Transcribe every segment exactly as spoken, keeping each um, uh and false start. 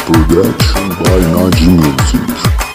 Production by Naji Music.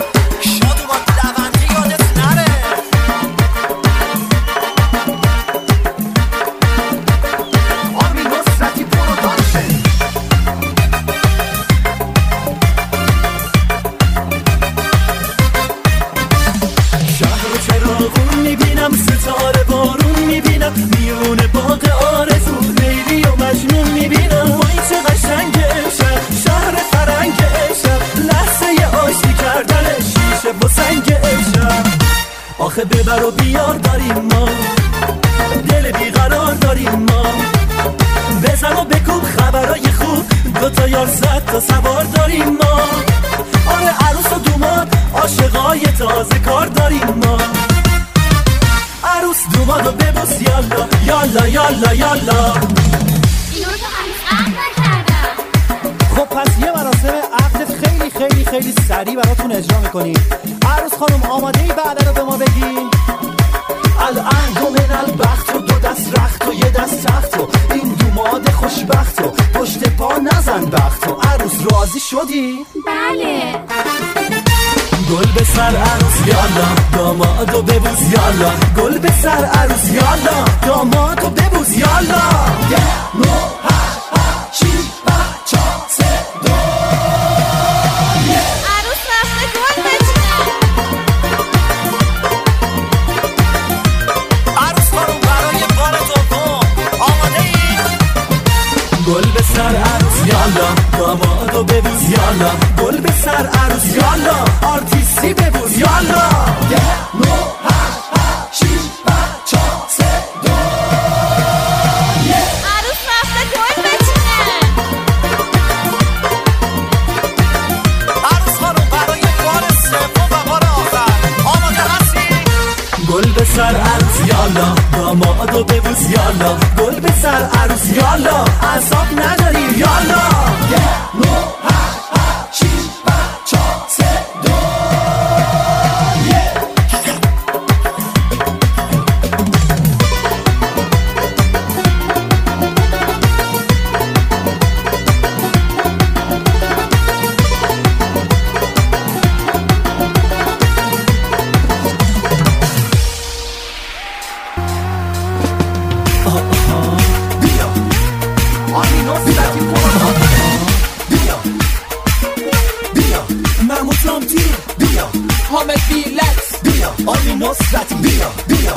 آخه ببر و بیار داریم ما، دل بیقرار داریم ما، بزن و بکوب خبرای خوب، دوتا یار صد تا سوار داریم ما. آره عروس و دوماد عاشقای تازه کار داریم ما. عروس دومادو ببوس یالا یالا یالا یالا. اینو تو هنوز عقد نکردم. خب پس یه مراسم عقد خیلی خیلی خیلی سریع براتون اجرا میکنیم. عروس خانم آماده ای بعد رو به ما بگی؟ الان دو من البخت و دو دست رخت و یه دست تخت و این دوماد خوشبخت و پشت پا نزن بخت و عروس راضی شدی؟ بله. گل به سر عروس یالا دامادو ببوس یالا. گل به سر عروس یالا دامادو ببوس یالا. یه نو هشت هشت شیش پنج چهار سه دو. عروس رفته گل بچینه. عروس خانم برای بار دوم آماده ای؟ گل به سر عروس یالا دامادو ببوس یالا. گل به سر عروس یالا آرتیستی ببوس یالا. یه نو هشت هشت شیش پنج چهار سه دو. عروس رفته گل بچینه. عروس خانم برای بار سوم و بار آخر آماده هستی؟ گل به سر عروس یالا دامادو ببوس یالا. گل به سر عروس یالا اعصاب نداری یالا. یه نو هشت هشت شیش پنج چهار سه دو. حامد بیلکس بیا آمی نصرتی بیا بیا.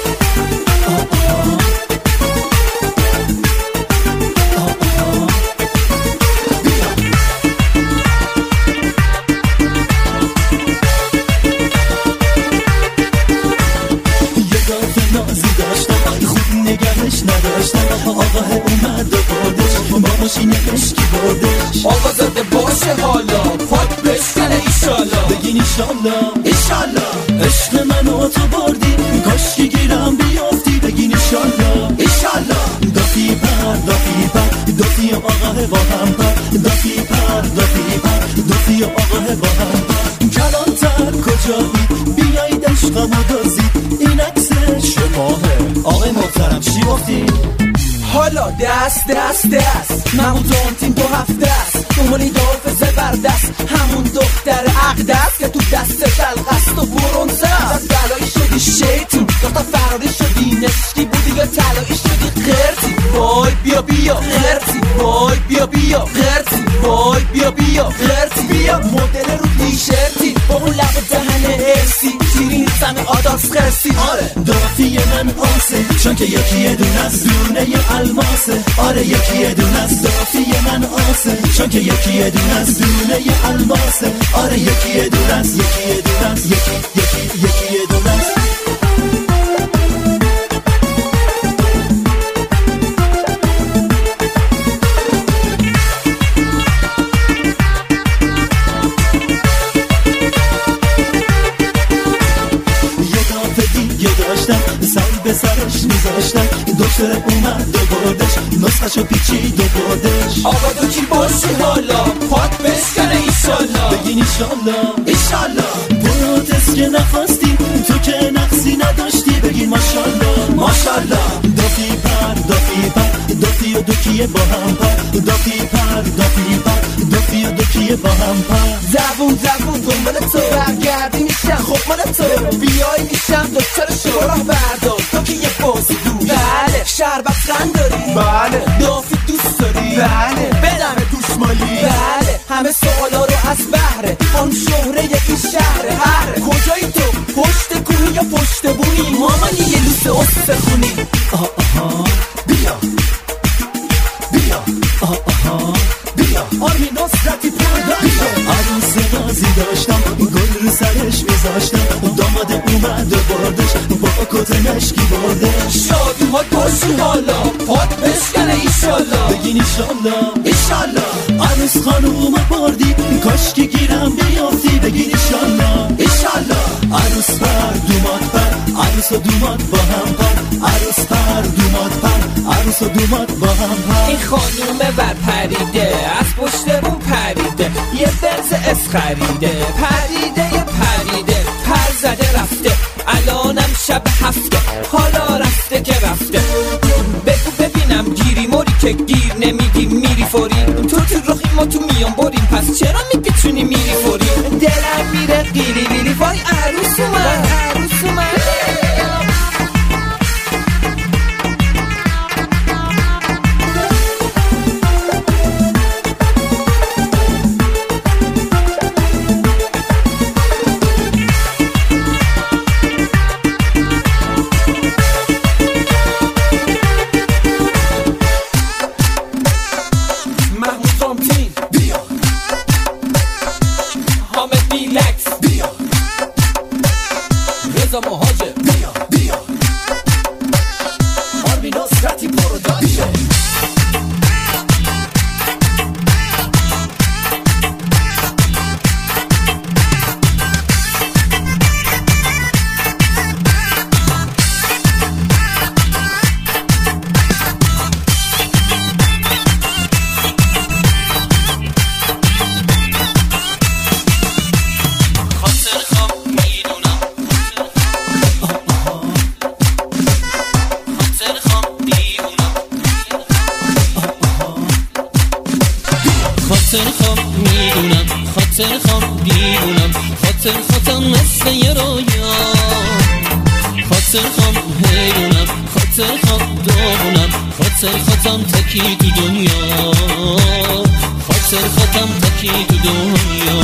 یه دافت نازی داشتم خوب نگهش نداشتم. آقا اومد و بردش با ماشین عشقی بردش. آقا زده باشه حالا پاک بشکنه ایشالا. بگین ایشالا ایشالا. عشق منو تو بردی کاشکی گیرم بیافتی. بگین ایشالا ایشالا. دافی پر دافی پر دافی آقا با هم پر. دافی پر دافی پر دافی آقا با هم پر. کلانتر کجایی بیایید عشقمو دازید. این عکس شماهه آقای محترم چی گفتی؟ حالا دست دست دست محمود تیم تو هفت دست دومانی داف زبردست همون دختر عقدست که تو دست دلقست و برونزه است. بلایی شدی شیطون داختا فراری شدی نشکی بودی یا تلایی شدی خرسی. وای بیا بیا خرسی. وای بیا بیا خرسی. وای بیا بیا خرسی. بیا مدل رو تیشرتی با اون لب و دهن ارسی تیرین زمه آدارس خرسی. آره دافی من آسه چون که یکی یه دون از دونه ی الماسه. آره یکی یه دون از دافی من آسه چون که یکی یه دون از دونه ی الماسه. آره یکی یه دون از یکی یه دون از یکی یکی یکی یه دون از. سر به سرش میذاشتن دکتر اومد و بردش نسخشو پیچید و بردش. آقا تو کی باشی حالا پاک بشکنه ایشالا. بگین ایشالا ایشالا. بودت که نخواستی تو که نقصی نداشتی. بگین ماشالله ماشالله. دافی پر دافی پر دافی و دوکیه با هم پر. دافی پر دافی پر دافی و دوکیه یکی با هم پر زبون زبون دنبال تو برگردی میشم خب مال تو بیایی میشم دکتر شوراه بردار تو که یه بازی دوش بله شربت رنگ داری بله دافی دوست داری بله بدم گوشمالی بله همه سوالا رو از بهره آن شهره یکی شهره هر کجایی تو پشت کوهی یا پشت بونی مامانی یه لوس استخونی آه آها بیا بیا آه آها بیا آرمین نصرتی پرداشت عروس غازی داشتم گل رو سرش میذاشتم داماد اومد و بردش با کت مشکی بردش شادی ها گوشی حالا پاد بشکنه ایشالله بگین ایشالله ایشالله عروس خانوم بردی کاشکی گیرم بیافتی بگین ایشالله ایشالله عروس پر دومات پر عروس و دومات با هم پر عروس پر دومات پر عروس و دومات با هم پر این خانوم بر پریده از پشت بون پریده یه برز اس خریده پریده یه پریده پر زده رفته الانم شب هفته حالا رفته که رفته بگو ببینم گیری موری که گیر نمیدی میری فوری تو تو رخی ما تو میان بریم پس چرا میپیچونی میری فوری دلم میره قیلی بیلی وای عروس اومد عروس اومد تکی تو دنیا خاطر خودم تکی تو دنیا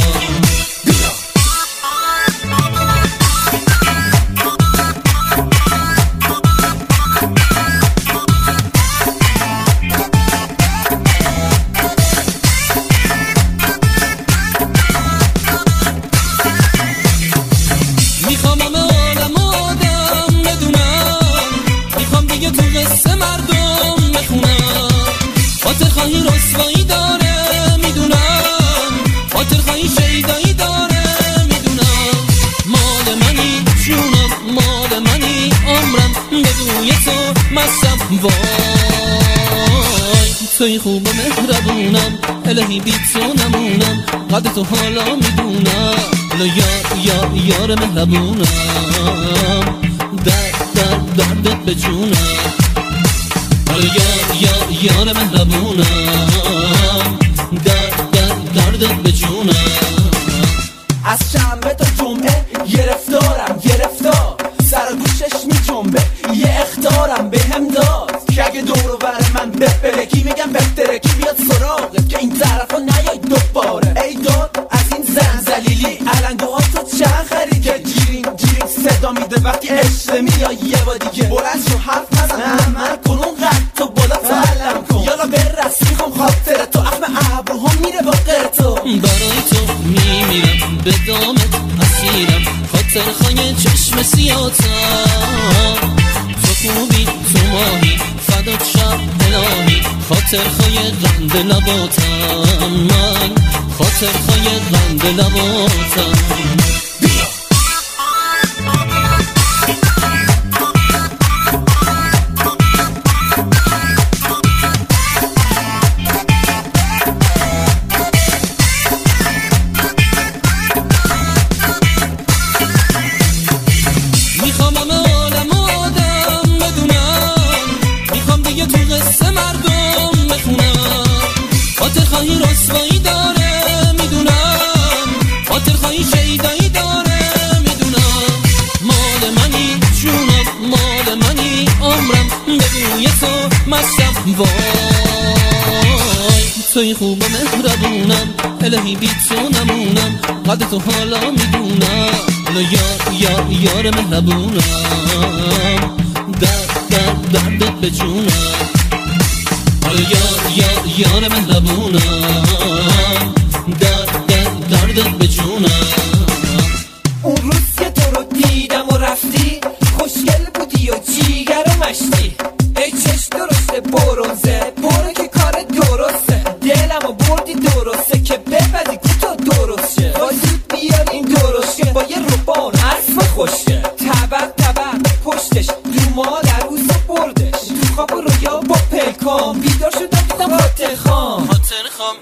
میخوام همه عالم آدم بدونم میخوام دیگه تو قصه مردم بخونم خاطر خواهی رسوایی داره میدونم خاطر خواهی شیدایی داره میدونم مال منی جونم مال منی عمرم بدون تو مستم وای توی خوب و مهربونم الهی بی تو نمونم قدر تو حالا میدونم الا یار یار یار مهربونم درد درد دردت به جونم الا یار یار یار مهربونم درد درد دردت به جونم از شنبه تا جمعه گرفتارم گرفتار سر گوشش می جنبه یه اخطارم به هم داد که اگه دورو بر من بپلکی میگم بهترکی بیاد سراغت که این طرفا نیای دوباره ای داد از این زن زلیلی علنگوها تو چند خرید که جیرین جیرین صدا میده وقتی عشق میای یه با دیگه بلند شو حرف نزن من کنون قد تو بالا تعلم کن یالا برس میخوام خاطر تو اخم ابروها میره با غیر تو برای تو میمیرم به دامت اسیرم خاطر خواهی چشم سیاتم تو خوبی تو ماهی فدات شب الهی خاطر خواهی غند لباتم من خاطر خواهی غند لباتم خاطر خواهی رسوایی داره توی خوب و مهربونم، الهی بی تو نمونم، قدر تو حالا میدونم، حالا یار یار یار مهربونم، درد درد دردت به جونم، حالا یار یار یار مهربونم، درد درد دردت به جونم. اون روز که تو رو دیدم و رفتی، خوشگل بودی و جیگر و مشتی، ای چشم درسته برونزه، برو که کار درسته، دلم و بردی درسته که بپدی که تو درست شه، با زود بیار این درست شه، با یه روبان اسب خوشه، طبق طبق پشتش رو مادر روز بردش، تو خواب و رویا با پلکام بیدار شدم دیدم خاطر خام خاطر خام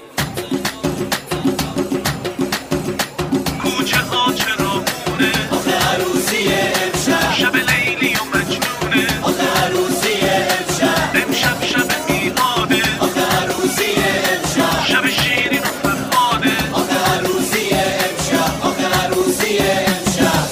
کوچه ها چراغونه، آخه عروسیه امشب، شب لیلی و مجنونه، آخه عروسیه امشب، امشب شب میلاده، آخه عروسیه امشب، شب شیرین و فرهاده، آخه عروسیه امشب، آخه عروسیه امشب.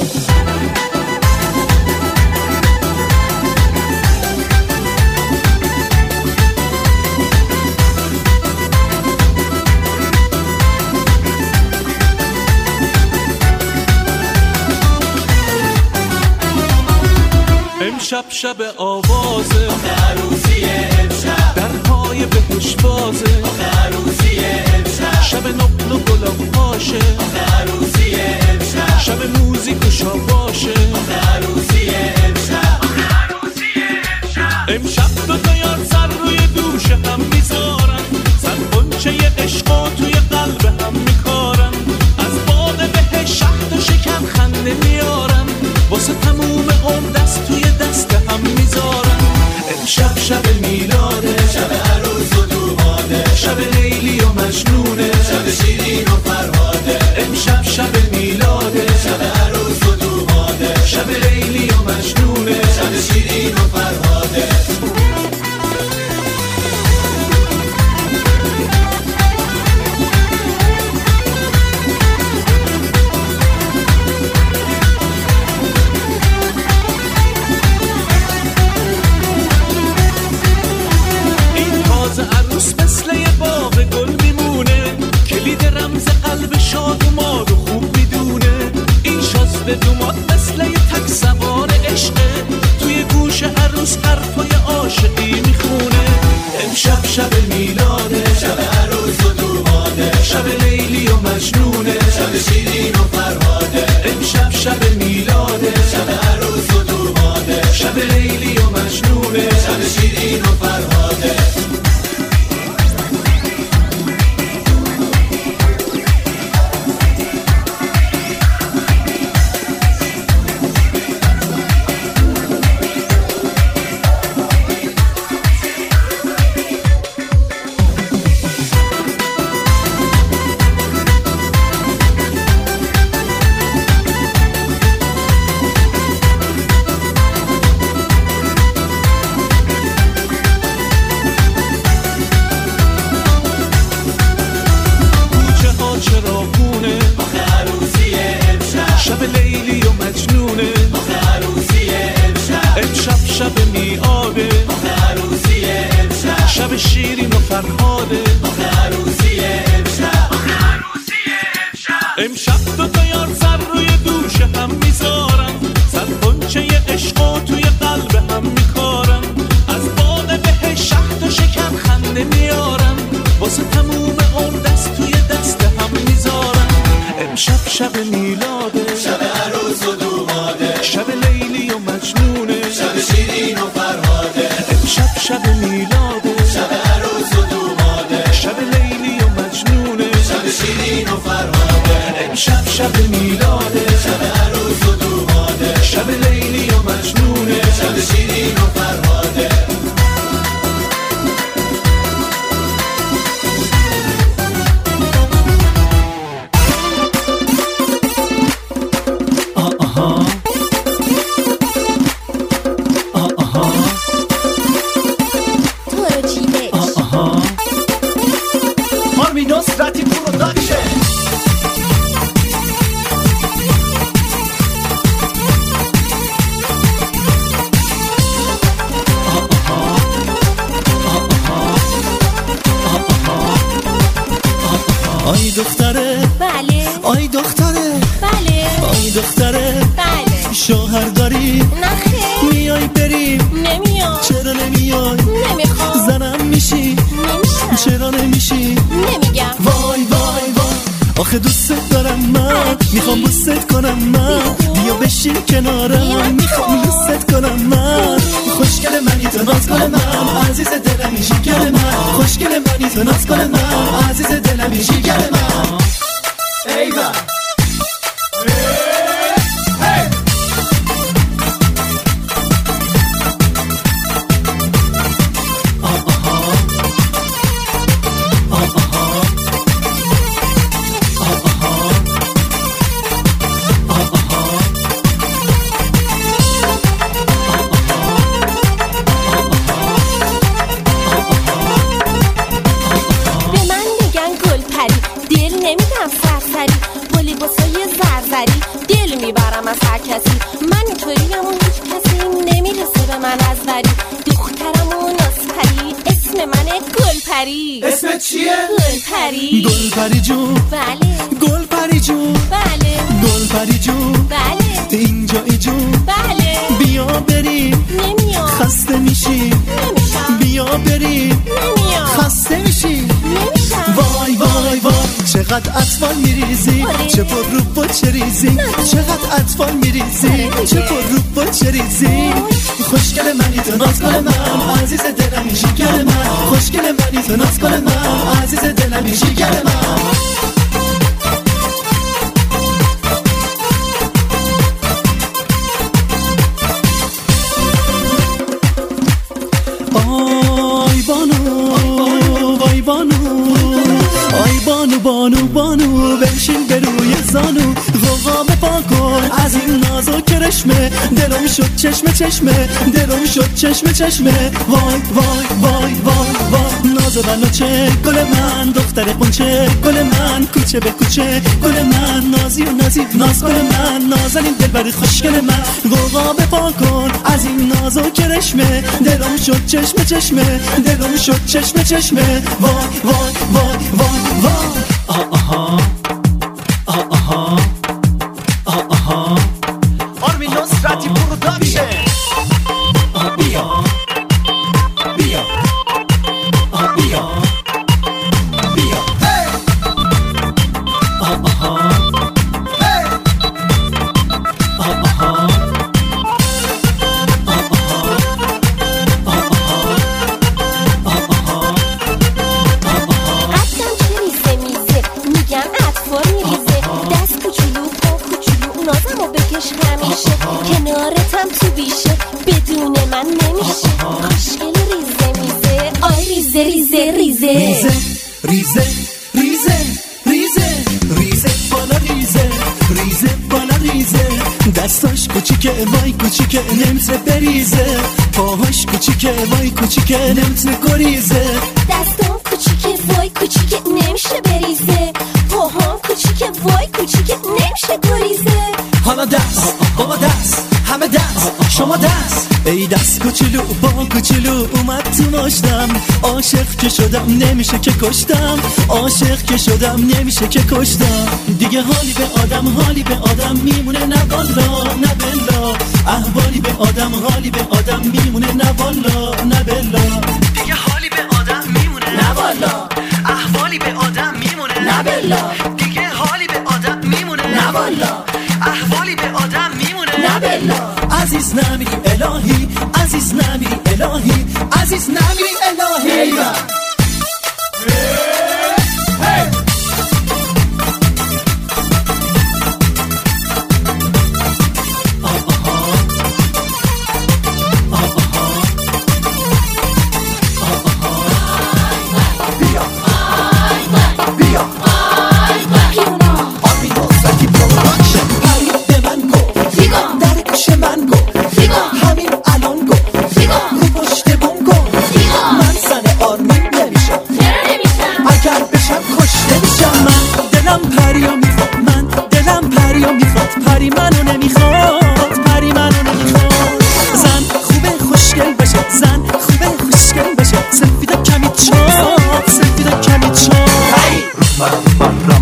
امشب شب آوازه، آخه عروسیه امشب، درهای بهش بازه، آخه عروسیه امشب، شب نقل و گلاب پاشه، آخه عروسیه امشب، شب موزیک و شاباشه، آخه عروسیه امشب، آخه عروسیه امشب. امشب دو تا یار سر روی دوش هم میذارن، سر قنچه عشق و توی قلب هم میکارن، از باغ بهش شهد و شکر خنده میارن، واسه تموم عمر دست توی دست هم میذارن. امشب شب میلاده، شب عروس و دوماده، شب لیلی و مجنونه، شب شیرین و فرهاده، امشب شب میلاده، شب عروس و دوماده، شب لیلی و مجنونه، شب شیرین و فرهاده. این تازه عروس مثل یه باغ گل میمونه، کلید رمز قلب شاد و ماد و خوب میدونه، این شازده دوماد مثل یه تک سوار عشقه، توی گوش عروس حرفای عاشقی میخونه. امشب شب میلاده، شب عروس و دوماده، شب لیلی و مجنونه، شب شیرین و فرهاده، امشب شب میلاده، شب عروس و دوماده، شب لیلی و مجنونه، شب شیرین و فرهاده. کوچه ها چراغونه، آخه عروسیه امشب، شب لیلی و مجنونه، آخه عروسیه امشب، امشب شب میاده، آخه عروسیه امشب، شب شیرین و فرهاده، آخه عروسیه امشب، آخه عروسیه امشب. امشب دو تا یار سر روی دوش هم میذارن، سر قنچه عشق و توی قلب هم میکارن، از باغ بهش شهد و شکر خنده میارن، واسه تموم عمر دست توی دست هم میذارن. امشب شب میلاده، شب عروس و دوماده، شب لیلی و مجنونه، شب شیرین و فرهاده، امشب شب میلاده، شب عروس و دوماده، شب لیلی و مجنونه، شب شیرین و فرهاده، امشب شب میلاده، شب عروس و دوماده، شب لیلی و مجنونه، شب شیرین و فرهاده. تو رو چیدش آرمین نصرتی پروداکشن. آی دختره بله آی دختره بله آی دختره بله شوهر داری نخیر میای بریم نمیام چرا نمیای نمیخوام زنم میشی نمیشم چرا نمیشی نمیگم وای وای وای آخه دوست دارم من میخوام بوست کنم من بیا بشین کنارم میخوام بوست کنم من خوشگل منی تو ناز کن من عزیز دلم شکر من خوشگل منی تو ناز کن من عزیز دلم شکر من ایوان میبرم از هر کسی من اینطوریم و هیچ کسی نمیرسه به من از وری دخترم و نازپری اسم منه گلپری اسمت چیه؟ گلپری گلپری جون بله گلپری جون بله گلپری جون بله اینجایی جون بله بیا بریم نمیام خسته میشی نمیشم بیا بریم نمیام خسته میشی نمیشم وای وای وای چقدر اطفال میریزی آره. چه پر رو با چه ریزی چقدر اطفال میریزی چه پر رو با چه ریزی خوشگل منی تو ناز کن من عزیز دلم شکر من خوشگل منی تو ناز کن من عزیز دلم شکر من آی بانو وای بانو آی بانو بانو بانو بنشین به روی زانو غوغا بپا کن از این ناز و کرشمه دلم شد چشمه چشمه دلم شد چشمه چشمه وای وای وای وای وای ناز و بناچه گل من دختر قنچه گل من کوچه به کوچه گل من نازی و نازی ناز گل من نازنین دلبر خوشگل من غوغا بپا کن از این ناز و کرشمه دلم شد چشمه چشمه دلم شد چشمه چشمه وای وای وای وای وای آه آها آه آها آه آها آرمین نصرتی پروداکشن بیا بیا آه بیا بیا آه آها آه آها کنارتم تو بیشه بدون من نمیشه خوشگل ریزه میزه آی ریزه ریزه ریزه ریزه ریزه ریزه ریزه ریزه بالا ریزه ریزه بالا ریزه دستاش کوچیکه وای کوچیکه نمیتونه بریزه پاهاش کوچیکه وای کوچیکه نمیتونه گریزه دستام کوچیکه وای کوچیکه نمیشه بریزه پاهام کوچیکه وای کوچیکه نمیشه گریزه حالا دست بابا دست همه دست شما دست ای دست کوچولو با کوچولو اومد تو ماشتم عاشق که شدم نمیشه که کشتم عاشق که شدم نمیشه که کشتم دیگه حالی به آدم حالی به آدم میمونه نه والا نه بلا احوالی به آدم حالی به آدم میمونه نه والا نه بلا دیگه حالی به آدم میمونه نه والا احوالی به آدم میمونه نه بلا دیگه حالی به آدم میمونه نه والا احوالی به آدم میمونه نه بلا عزیز نمیری الهی عزیز نمیری الهی عزیز نمیری الهی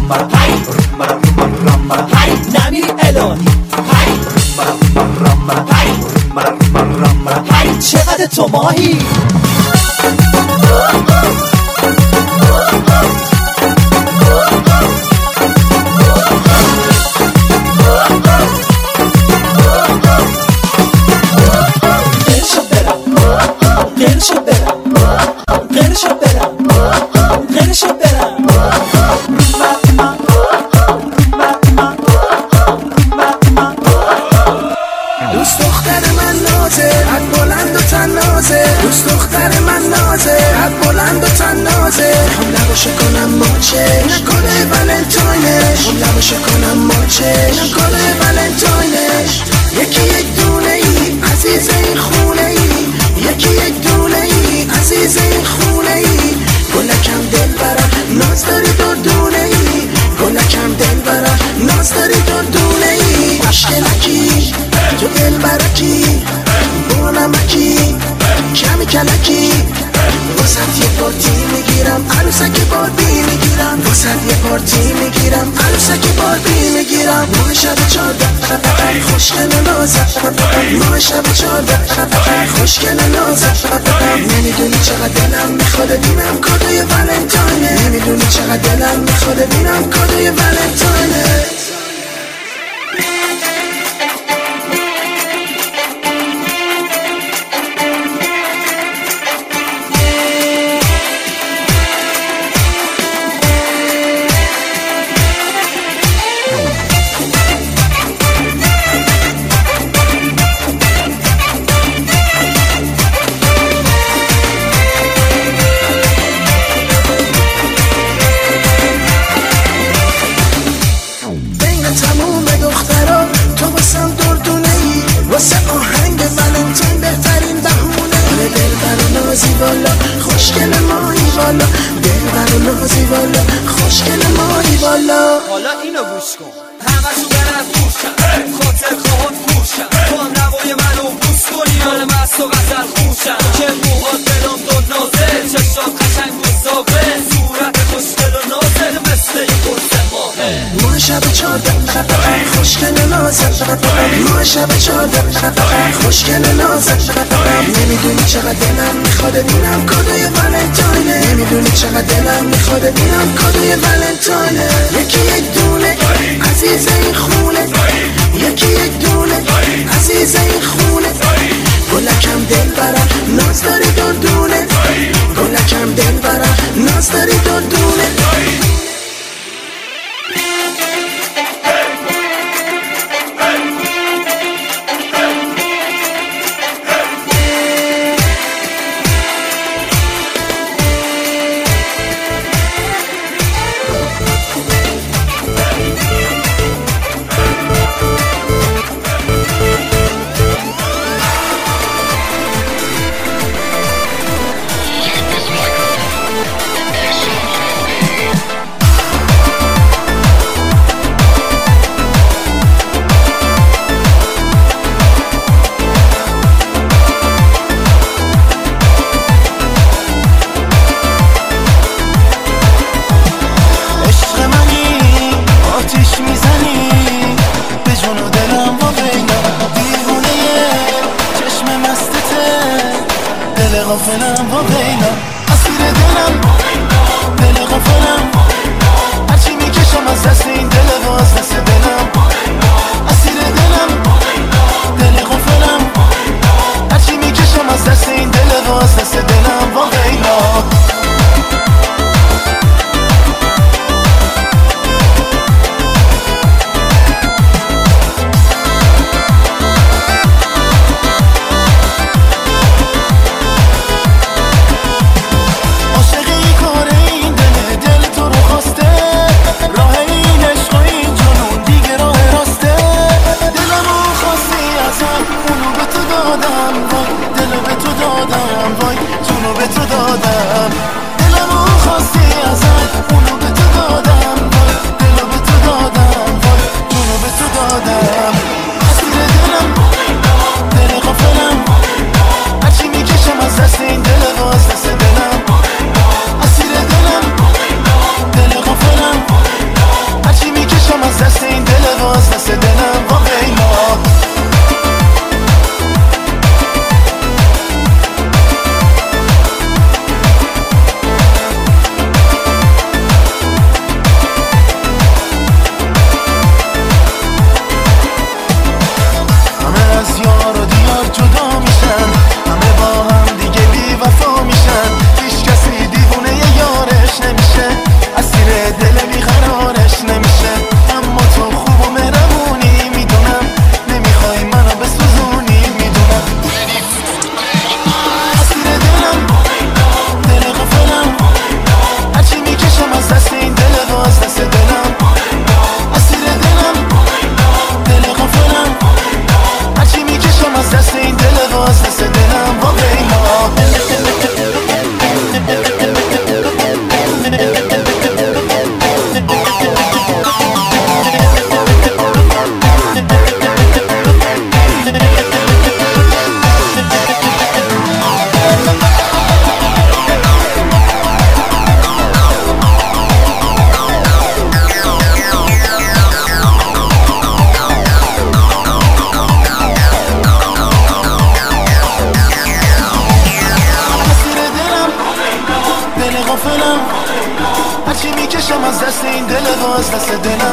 رامبا رامبا رامبا رامبا نمیری الهی رامبا رامبا رامبا رامبا رامبا چقدر تو ماهی خوشگل نازت نمیدونی چقدر دلم میخواد ببینم کادوی ولنتاینه نمیدونی چقدر دلم میخواد ببینم کادوی ولنتاینه حالا اینو گوش کن همه شو برن خوشم خاطر خواهد خوشم تو هم نوای منو بوس کنی حال مست و غزل خوشم که موهات دلم داد نازل چشات قشنگ گستاقه صورت خوشگل و نازل مثل یه قرص ماهه ما شب چارده خوشگل نازل ما شب چارده خوشگل نازل نمیدونی چقدر دلم میخواد ببینم کادوی ولنتاینه نمیدونی چقدر دلم میخواد ببینم کادوی ولنتاینه یکی یک دونه عزیز این خونه یکی یک دونه عزیز این خونه گلکم دل برم ناز داری دردونه گلکم دل برم ناز داری دردونه غافلم با بینا اسیر دلم دل غافلم هرچی میکشم از دست این دل و از دست دلم اسیر دلم دل غافلم هرچی میکشم از دست این دل و از دست دلم با بینا راه اینش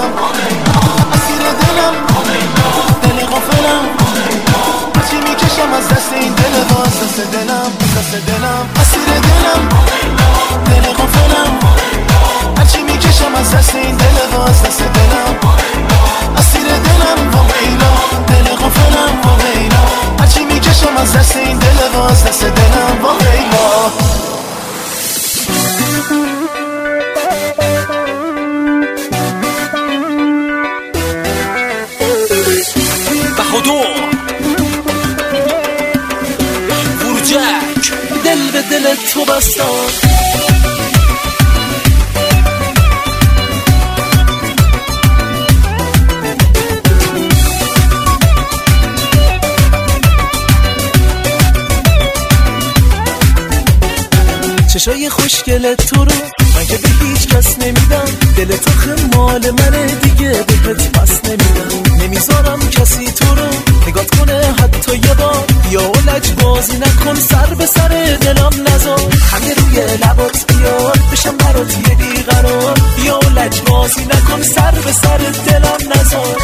دلم اسیر دلم دل غافلم هرچی میکشم از دست این دل و از دست دلم از دست دلم اسیر دلم دل غافلم هرچی میکشم از دست این دل و از دست دلم اسیر دلم و ویلا دل غافلم و ویلا هرچی میکشم از دست این دل و از دست دلم و ویلا فروجک دل به دل تو بستان چشای خوشگل تو رو من که به هیچ کس نمیدم دل تو خمال منه دیگه بهت پس نمیدم نمیذارم کسی تو رو نگات کنه حتی یه بار یا لج بازی نکن سر به سر دلم نذار همه روی لبات بیار بشم برات یه بیقرار یا لج بازی نکن سر به سر دلم نذار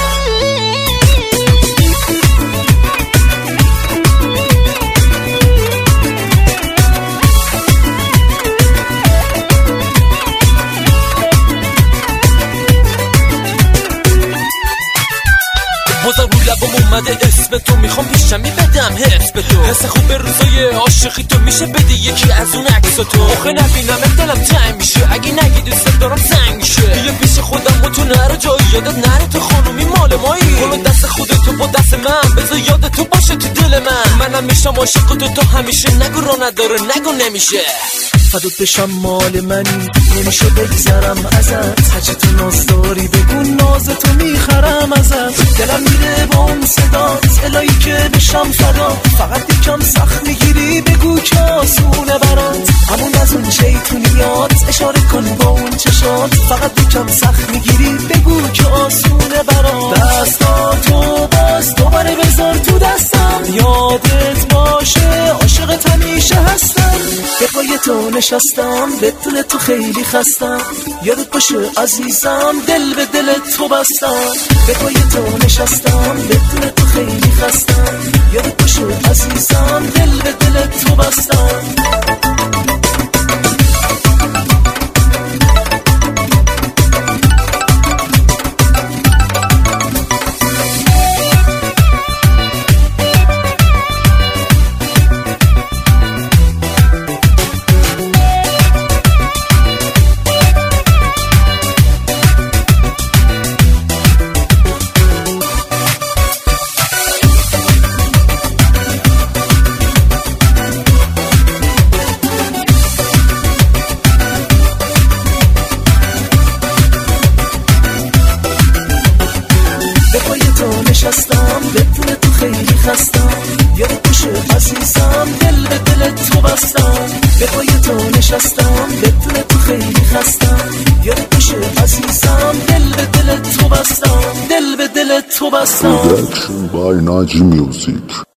بازم رو لبم اومده اسم تو میخوام پیشمی بدم حس به تو حس خوب به روزای عاشقی تو میشه بدی یکی از اون عکس تو آخه نبینم دلم تنگ میشه اگه نگی دوست دارم سنگ میشه یه پیش خودم با تو نره جایی یادت نره تو خانومی مال مایی کنو دست خودتو با دست من بذار یاد تو باشه تو دل من منم میشم عاشق تو تو همیشه نگو رو نداره نگو نمیشه فدات بشم مال منی نمیشه بگذرم ازت هرچی تو ناز داری بگو ناز تو میخرم ازت دلم میره با اون صدات الهی که بشم فدا فقط یکم سخت میگیری بگو که آسونه برات همون از اون شیطونیات اشاره کن با اون چشات فقط یکم سخت میگیری بگو که آسونه برات دستاتو باز دوباره بذار تو دستم یادت باشه عاشقت همیشه هستم به پای تو نشستم بدون تو خیلی خستم یادت باشه عزیزم دل به دل تو بستم به پای تو نشستم بدون تو خیلی خستم یادت باشه عزیزم دل به دل تو بستم نشستم بدون تو خیلی خستم یادت باشه عزیزم دل به دل تو بستم به پای تو نشستم بدون تو خیلی خستم یادت باشه عزیزم دل به دل تو بستم دل به دل تو بستم Production by Naji Music.